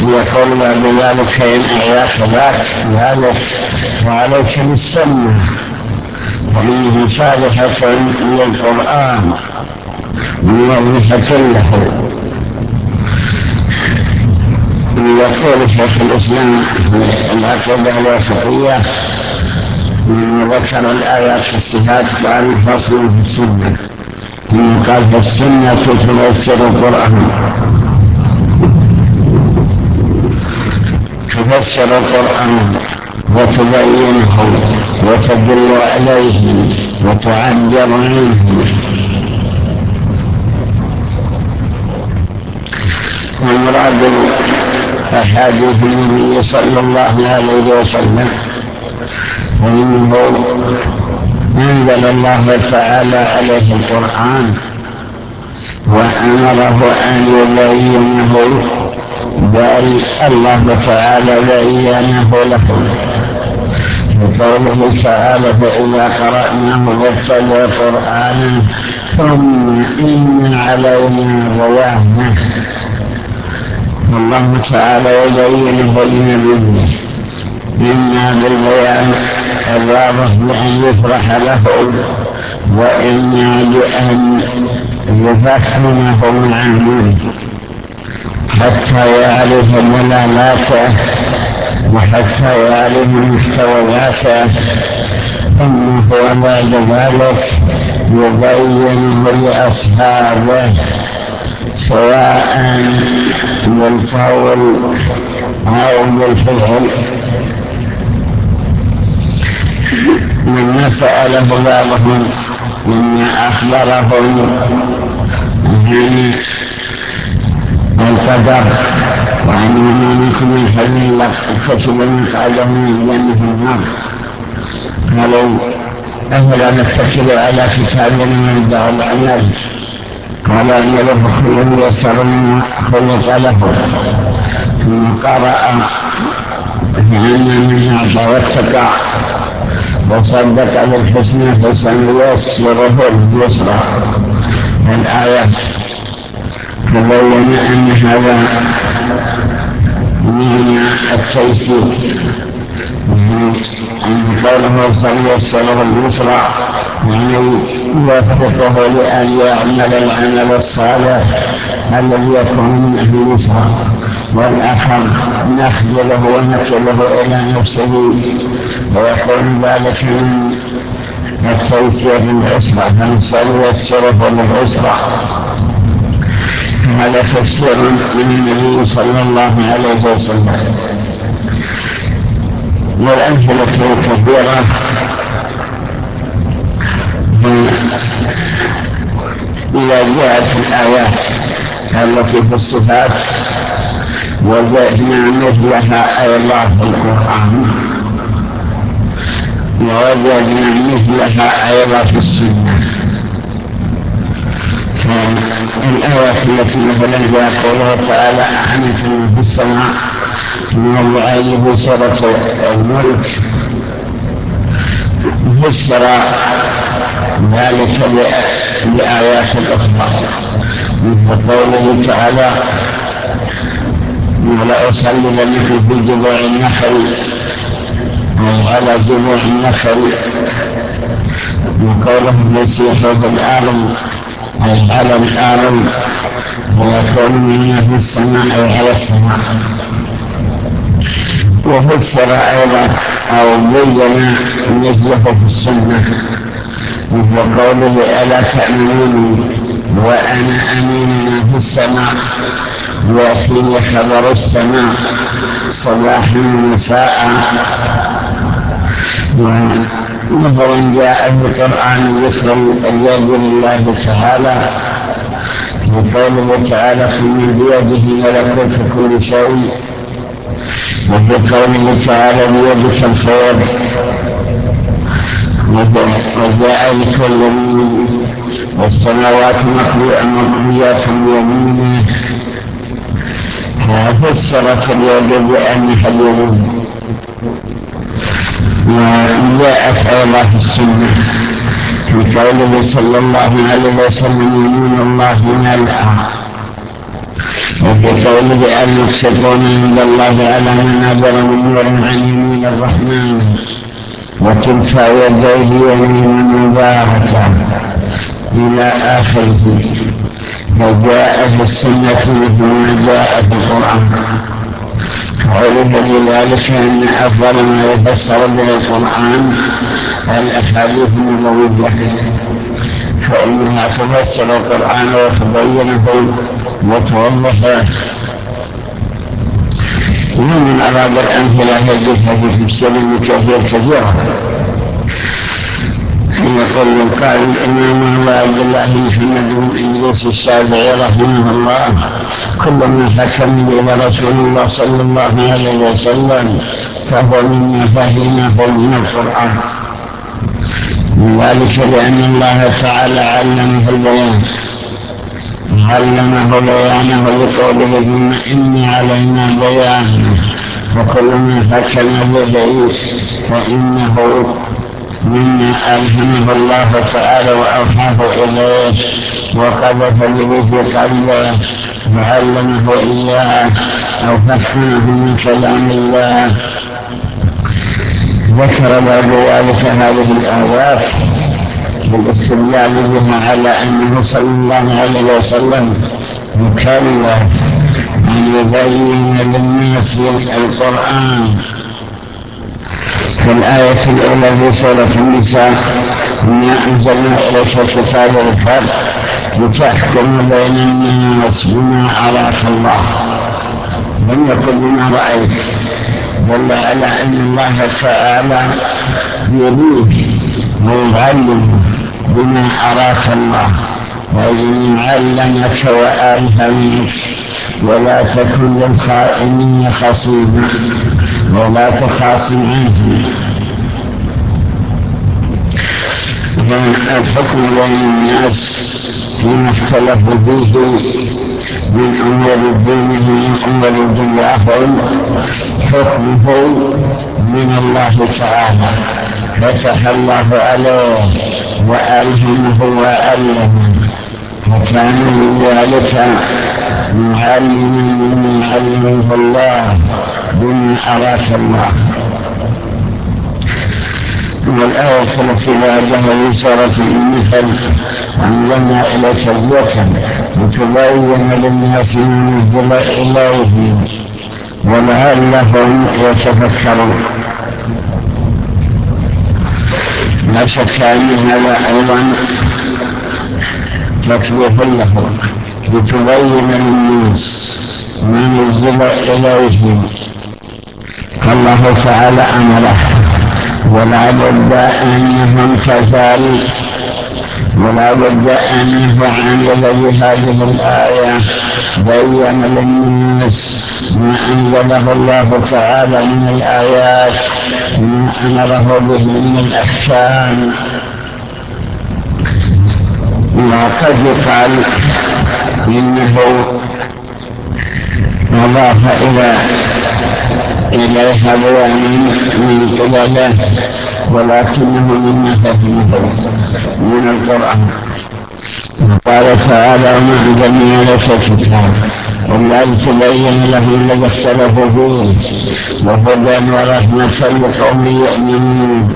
يقول بذلك إن أعياك ذلك وعليك بالسنة فإنه صالحة للقرآن موظفة له. يقول شيخ الإسلام في العقيدة الواسطية ذكر الآيات في الصفات قال فصل في السنة، ثم قال في السنة تفسر القرآن، تفسر القرآن وتبينه وتدل عليه وتعبر عنه. والمراد أحاديث النبي صلى الله عليه وسلم، فإنه أنزل الله تعالى عليه القرآن وأمره أن يبينه، بل الله تعالى بينه له بقوله تعالى فإذا قرأناه فاتبع قرآنه ثم إن علينا بيانه. والله تعالى يبينه لنبيه إما بالبيان الواضح بأن يفرح له، وإما بأن يفهمه معانيه حتى يعرف دلالاته وحتى يعرف محتوياته، ثم هو بعد ذلك يبينه لأصحابه سواء بالقول أو بالفعل. مما سأله بعضهم مما أخبرهم عن القدر وعن ما منكم من خير كتب مقعده من الجنة والنار، قالوا أفلا نتكل على كتابنا ونبدأ الأعمال؟ قال أن له كل يسر مما خلق له، ثم قرأ فأما من أعطى واتقى وصدق بالحسنى فسنيسره لليسرى الآية. فبين أن هذا من التيسير، أن قوله سنيسره لليسرى يعني يوفقه لأن يعمل العمل الصالح الذي يكون من أهل اليسرى، والآخر نخذله ونكله إلى نفسه ويكون ذلك من التيسير للعسرى، فنسيسره للعسرى. هذا تفسير من النبي صلى الله عليه وسلم. والأمثلة كثيرة إذا جاءت الآيات التي في الصفات وجدنا مثلها أيضا في القرآن ووجدنا مثلها أيضا في السنة. الآيات التي مثلا جاء قوله تعالى أأمنتم في السماء من الله في سورة الملك، فسر ذلك بآيات أخرى مثل قوله تعالى ولأصلبنكم في جذوع النخل أو على جذوع النخل، وقوله يسيحوا في الأرض أي على الأرض ويكون منا في السماء أي على السماء. وفسر أيضا أو بين مثله في السنة مثل قوله ألا تأمنوني وأنا أمين في السماء، وفيه خبر السماء صباحا ومساء. ومثلا جاء في القرآن ذكر اليد لله تعالى وقوله تعالى في بيده ملكوت كل شيء، وفي قوله تعالى بيدك الخير، وجاء ذكر اليمين والسماوات مطويات بيمينه، ففسرت اليد بأنها اليمين. وجاءت أيضا في السنة في قوله صلى الله عليه وسلم يمين الله ملأى، وفي قوله المقسطون عند الله على منابر من نور عن يمين الرحمن وكلتا يديه يمين مباركة إلى آخره. فجاء في السنة مثل جاء في القرآن. وعرف بذلك أن أفضل ما يفسر به القرآن الأحاديث النبوية، فإنها تفسر القرآن وتبينه وتوضحه. ومن أراد الأمثلة يجدها في تفسير كثيرة. يقول قال الإمام عبد الله محمد بن إدريس الشافعي رحمه الله: كل ما حكم إلى رسول الله صلى الله عليه وسلم فهو مما فهمه من القرآن، ذلك لأن الله تعالى علمه بيانه بقوله: ثم إن علينا بيانه. وكل ما حكم به فإنه مما ألهمه الله تعالى وأوحاه إليه وقذف به في قلبه وعلمه إياه أو فهمه من كلام الله. ذكر بعد ذلك هذه الآيات بالاستدلال بها على أنه صلى الله عليه وسلم مكلف أن يبين للناس القرآن. في الآية الأولى في سورة النساء: إنا أنزلنا إليك الكتاب بالحق لتحكم بين الناس بما أراك الله. لم يكن بما رأيت، دل على أن الله تعالى يريد ويعلم بما أراك الله، وإن علمك وألهمك. ولا تكن للخائنين خصيما ولا تخاصم عنه. الحكم بين الناس فيما اختلفوا فيه من أمور دينهم من أمور دنياهم حكمه من الله تعالى، فتح الله عليه وألهمه وعلمه، فكان ذلك معلما مما علمه الله بما أراك الله. والآية التي بعدها في سورة النحل: أنزلنا إليك الذكر لتبين للناس ما نزل إليهم ولعلهم يتفكرون. لا شك أن هذا أيضا تكليف له لتبين للناس ما نزل إليهم. فالله تعالى أمره، ولا بد أنهم كذلك، ولا بد أن يفعل بهذه الآية بين للناس ما أنزله الله تعالى من الآيات، ما أمره به من الأحكام. وقد يقال إنه أضاف إليها بيانا من قبله، ولكنه مما فهمه من القرآن. قال تعالى: وما أنزلنا عليك الكتاب إلا لتبين لهم الذي اختلفوا فيه وهدى ورحمة لقوم يؤمنون.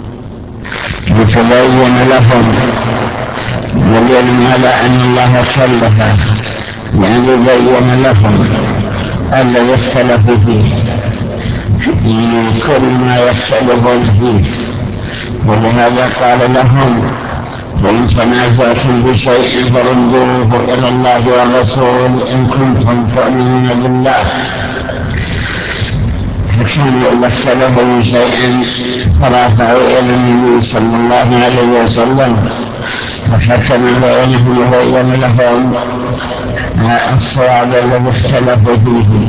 لتبين لهم دليل على أن الله كلف، يعني بين لهم الذي اختلفوا فيه من كل ما يختلفون فيه. ولهذا قال لهم: وإن تنازعتم بشيء فردوه إلى الله والرسول إن كنتم تؤمنون بالله. فكانوا إذا اختلفوا من شيء فرافعوا إلى النبي صلى الله عليه وسلم فحكم بينهم وبين لهم الصواب الذي اختلفوا فيه.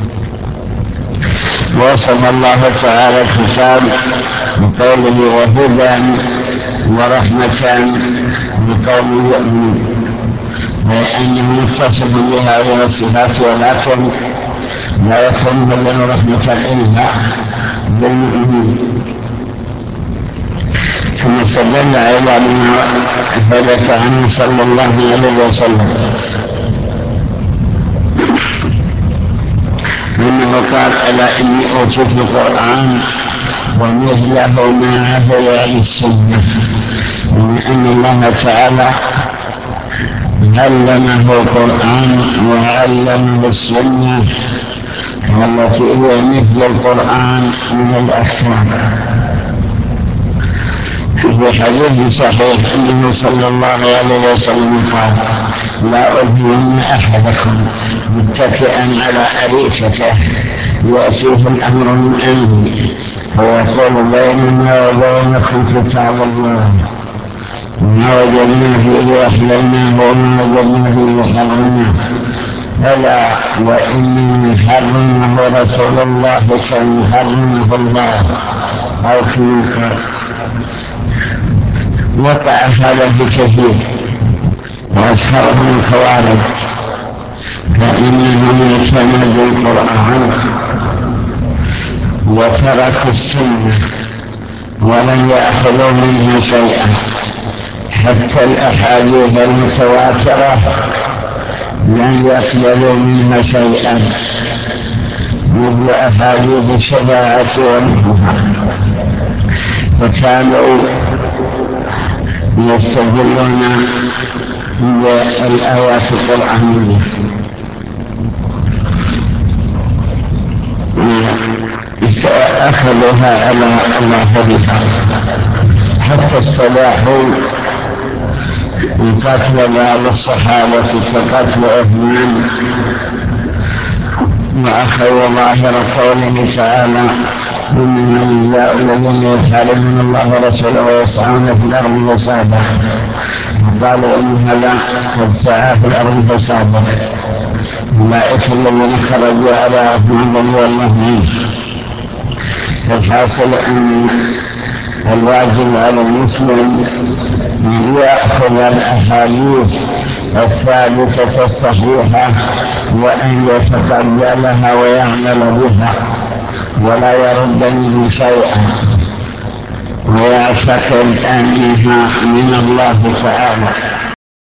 وصف الله تعالى الكتاب بقوله: وهدى ورحمة لقوم يؤمنون، لأنه متصف بهذه الصفات، ولكن لا يكون له رحمة إلا بالمؤمنين. ثم استدل أيضا بما ثبت عنه صلى الله عليه وسلم قال ألا إني أوتيت القرآن ومثله معه يعني السنة، لأن الله تعالى علمه القرآن وعلمه السنة التي هي مثل القرآن من الأحكام. في حديث صحيح أنه صلى الله عليه وسلم قال لا ألهين أحدكم متكئا على أريكته يأتيه الأمر من أمري ويقول بيننا وبينكم كتاب الله ما وجدنا فيه أحللناه وما وجدنا فيه حرمناه ألا وإني حرمه رسول الله كي حرمه الله أو كما قال. وقع هذا بكثير وأشهرهم الخوارج فإنهم اعتمدوا القرآن وتركوا السنة ولم يأخذوا منها شيئا، حتى الأحاديث المتواترة لم يقبلوا منها شيئا مثل أحاديث الشفاعة ونحوها، فكانوا يستدلون بالآيات القرآنية أخذوها على ظاهرها، حتى استباحوا قتل بعض الصحابة كقتل عثمان، وأخذوا ظاهر قوله تعالى إنما جزاء الذين يحاربون الله ورسوله ويسعون في الأرض فسادا، وقالوا إن هذا قد سعى في الأرض فسادا أولئك الذين خرجوا على عثمان رضي الله عنه. فالحاصل أن الواجب على المسلم أن يأخذ الأحاديث الثابتة الصحيحة وأن يتقبلها ويعمل بها ولا يرد منه شيئا ويعتقد أنها من الله تعالى.